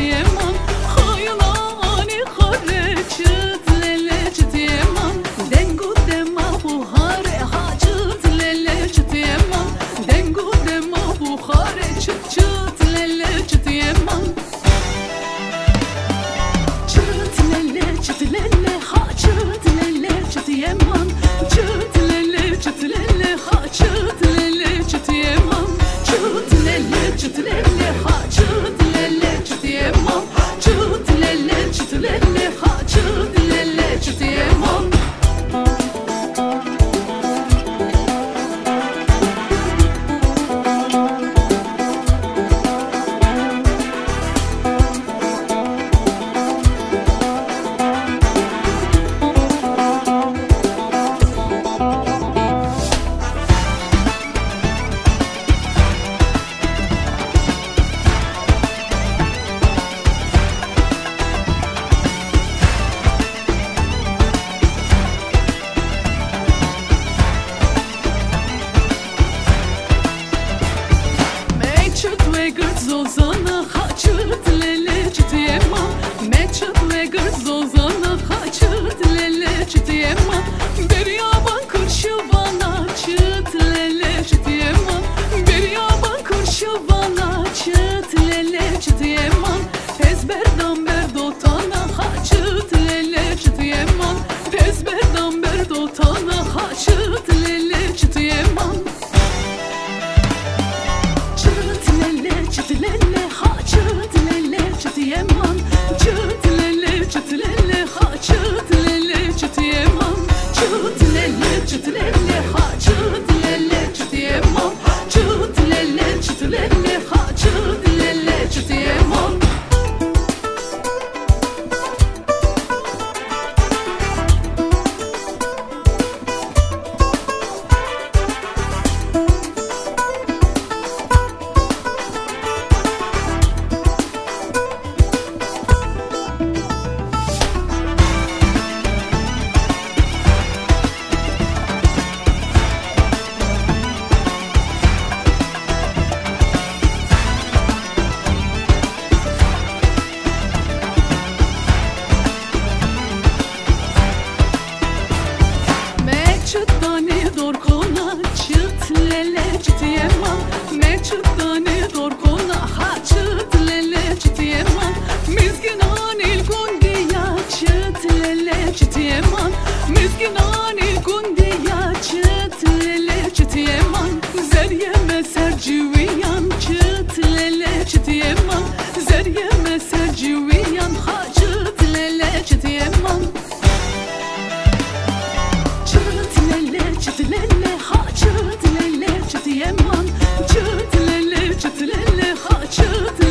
yeman Haylani khare çıt lele çıt yeman Dengu dema buhare ha çıt lele çıt yeman Dengu dema buhare çıt çıt lele çıt yeman Çıt lele ha çıt lele çıt yeman Çıt lele ha çıt lele çıt yeman Çıt lele ha çıt lele çıt yeman Çıt lele ha çıt lele çıt yeman Zozana haçıt lele çıt yeman Meçhut ve gırt zozana haçıt lele çıt yeman Bir yaban kurşu bana çıt lele çıt yeman Bir yaban kurşu bana çıt lele çıt yeman Pezberdan berdotana haçıt lele çıt yeman Pezberdan berdotana haçıt lele çıt yeman Çıt lele ha çıt lele çıt yeman Çıt lele ha çıt lele çıt yeman Çıt lele ha çıt lele çıt yeman Çıt lele ha çıt lele çıt yeman Meçhutani dorkona çıt lele çıt yeman Meçhutani dorkona ha çıt lele çıt yeman Mizginani gundiya çıt lele çıt yeman Mizginani gundiya çıt lele çıt yeman Zeryeme serciviyan çıt lele çıt yeman Zeryeme serciviyan ha çıt lele çıt yeman Çıt lele ha çıt lele çıt yeman Çıt lele ha çıt